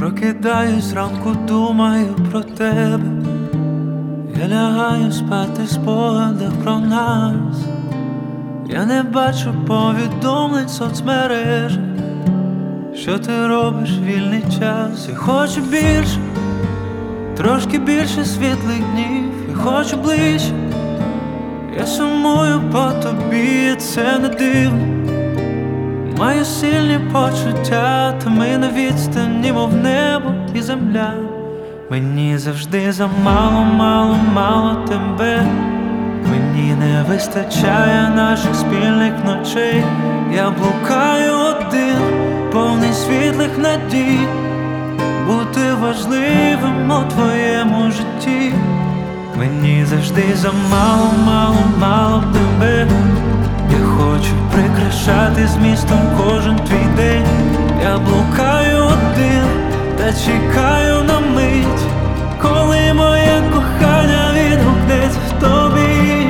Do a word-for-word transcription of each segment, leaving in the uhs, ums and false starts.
Прокидаюсь ранку, думаю про тебе. Я лягаю спати в спогадах про нас. Я не бачу повідомлень в соцмережах. Що ти робиш в вільний час? Я хочу більше, трошки більше світлих днів. Я хочу ближче, я сумую по тобі, це не дивно. Маю сильні почуття, та ми на відстані, мов небо і земля. Мені завжди замало, мало, мало тебе. Мені не вистачає наших спільних ночей. Я блукаю один, повний світлих надій, бути важливим у твоєму житті. Мені завжди замало, мало, мало тебе. Я хочу прикрашати змістом кожен твій день. Я блукаю один, та чекаю на мить, коли моє кохання відгукнеться в тобі.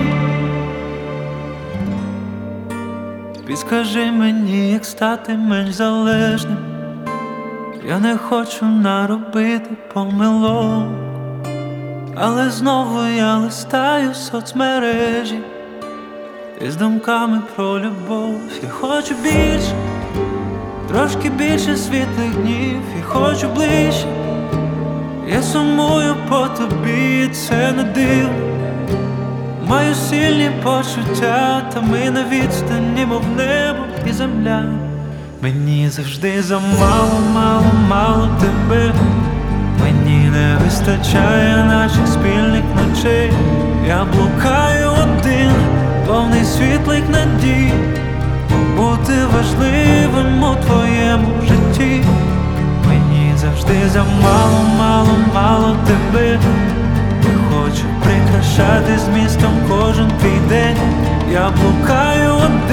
Підскажи мені, як стати менш залежним. Я не хочу наробити помилок, але знову я листаю соцмережі із думками про любов. Я хочу більше, трошки більше світлих днів. Я хочу ближче, я сумую по тобі, це не дивно. Маю сильні почуття, та ми на відстані, мов небо і земля. Мені завжди замало, мало, мало тебе. Мені не вистачає наших спільних ночей. Я блукаю один, повний світлих надій, бути важливим у твоєму житті. Мені завжди замало, мало, мало тебе. Я хочу прикрашати змістом кожен твій день. Я блукаю один,